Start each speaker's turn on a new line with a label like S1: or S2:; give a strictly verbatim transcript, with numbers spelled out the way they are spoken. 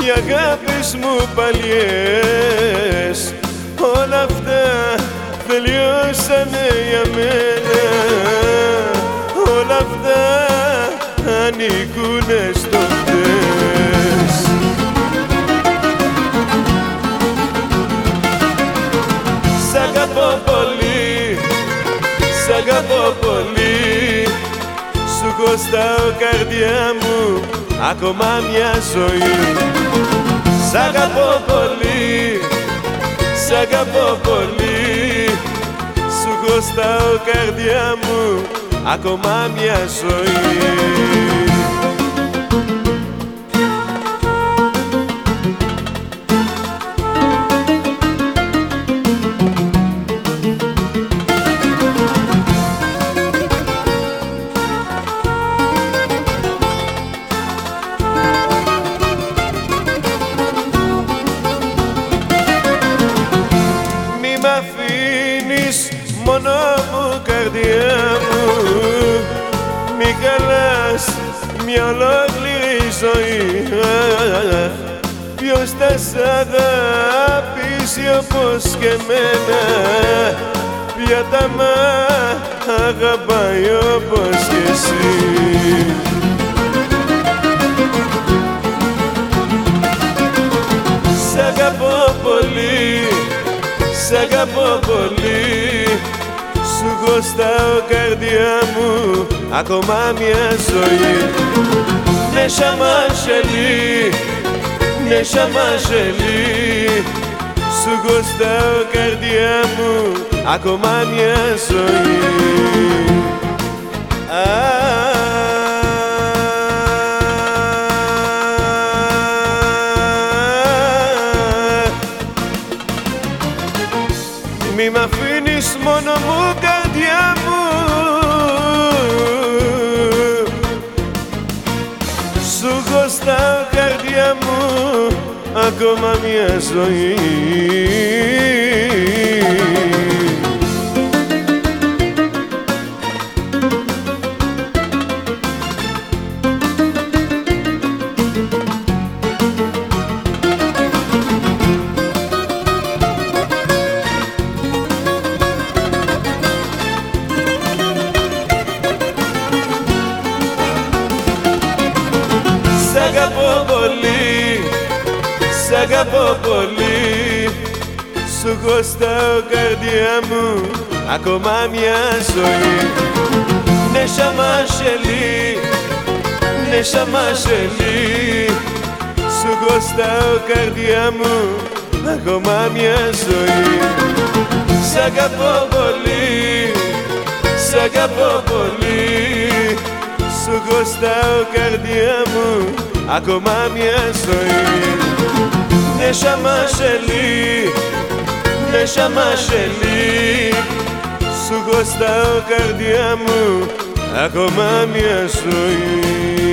S1: οι αγάπες μου παλιές, όλα αυτά τελειώσανε για μένα, όλα αυτά ανήκουνε στο χτες. Σ' αγαπώ πολύ, σ' αγαπώ πολύ, σου κοστάω καρδιά μου ακόμα μια ζωή. Σ' αγαπώ πολύ, σ' αγαπώ πολύ, σου κοστάω καρδιά μου ακόμα μια ζωή. Μόνο μου καρδιά μου, μη χαλάς μια ολόκληρη ζωή. Ποιος θα σ' αγαπήσει όπως και εμένα, ποια τα μ' αγαπάει όπως και εσύ. Σ' αγαπώ πολύ, σ' αγαπώ πολύ, σου κοστάω καρδιά μου ακόμα μια ζωή. Νεσάμα σελί, νεσάμα σελί, σου κοστάω καρδιά μου ακόμα μια ζωή. Μη μ' αφήνεις μόνο μου καρδιά μου, σου κοστάω καρδιά μου ακόμα μια ζωή. Σ' αγαπώ πολύ, σ' αγαπώ πολύ, σου κοστάω καρδιά μου ακόμα μια ζωή. Νεσάμα σελί, νεσάμα σελί, σου κοστάω καρδιά μου ακόμα μια ζωή. Σ' αγαπώ πολύ, σ' αγαπώ πολύ, σου κοστάω καρδιά μου ακόμα μια ζωή. Νεσάμα σελί, νεσάμα σελί, σου κοστάω καρδιά μου ακόμα μια ζωή.